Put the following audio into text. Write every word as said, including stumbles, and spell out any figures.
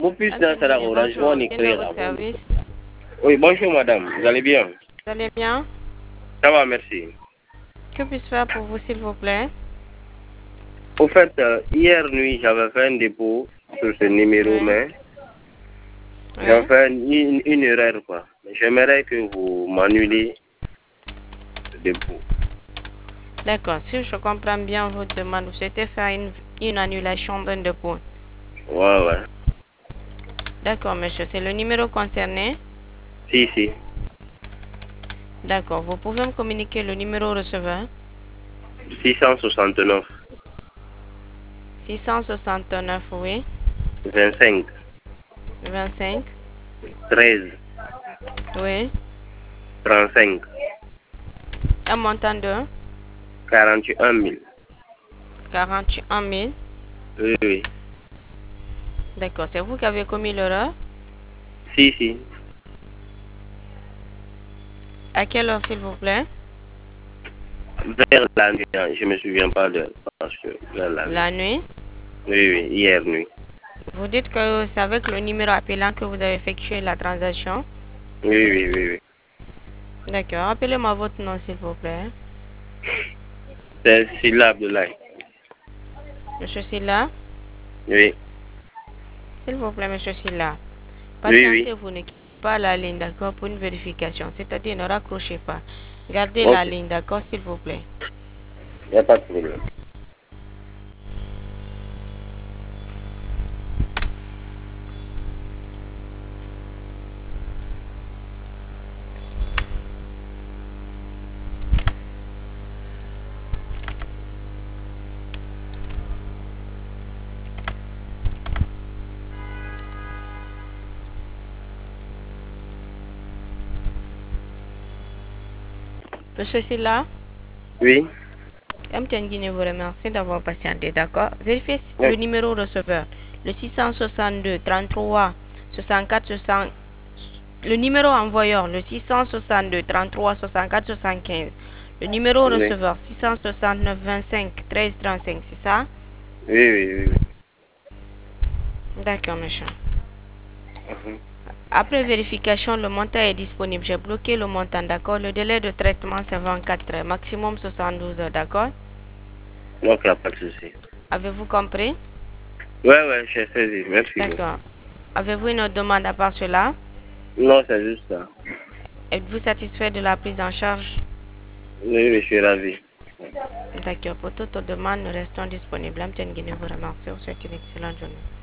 Mon fils dans sa orange, on écrit votre service. Oui, bonjour madame, vous allez bien? Vous allez bien? Ça va, merci. Que puis-je faire pour vous, s'il vous plaît? Au fait, euh, hier nuit, j'avais fait un dépôt sur ce numéro, Oui. mais Oui. j'ai fait une, une erreur, quoi. J'aimerais que vous m'annulez le dépôt. D'accord. Si je comprends bien votre demande, vous souhaitez faire une, une annulation d'un dépôt. Ouais, ouais. D'accord, monsieur. C'est le numéro concerné? Si, si. D'accord. Vous pouvez me communiquer le numéro receveur? six cent soixante-neuf. six cent soixante-neuf, oui. vingt-cinq. vingt-cinq. treize. Oui. trente-cinq. Un montant de quarante et un mille. quarante et un mille. Oui, oui. D'accord. C'est vous qui avez commis l'erreur? Si, si. À quelle heure, s'il vous plaît? Vers la nuit, hein, je me souviens pas de... Parce que vers la nuit. La nuit? Oui, oui, hier nuit. Vous dites que c'est avec le numéro appelant que vous avez effectué la transaction? Oui, oui, oui, oui. D'accord. Appelez-moi votre nom, s'il vous plaît. C'est Silla Abdoulaye. Monsieur Silla? Oui. S'il vous plaît, monsieur Silla. Oui, oui. Patientez, vous ne quittez pas la ligne, d'accord, pour une vérification. C'est-à-dire, ne raccrochez pas. Gardez Ok. la ligne, d'accord, s'il vous plaît. Il n'y a pas de problème. Monsieur Silla? Oui. M T N Guinée vous remercie d'avoir patienté, d'accord? Vérifiez Oui. le numéro receveur, le six cent soixante-deux, trente-trois, soixante-quatre, soixante. Le numéro envoyeur, le six cent soixante-deux, trente-trois, soixante-quatre, soixante-quinze. Le numéro Oui. receveur, six cent soixante-neuf, vingt-cinq, treize, trente-cinq, c'est ça? Oui, oui, oui. D'accord, monsieur. Mhm. Après vérification, le montant est disponible. J'ai bloqué le montant, d'accord? Le délai de traitement, c'est vingt-quatre heures, maximum soixante-douze heures, d'accord? Donc, il n'y a pas de souci. Avez-vous compris? Ouais, ouais, j'ai saisi. Merci beaucoup. D'accord. Avez-vous une autre demande à part cela? Non, c'est juste ça. Êtes-vous satisfait de la prise en charge? Oui, oui, je suis ravi. D'accord. Pour toute autre demande, nous restons disponibles. M T N Guinée vous remercie. Vous souhaite une excellente journée.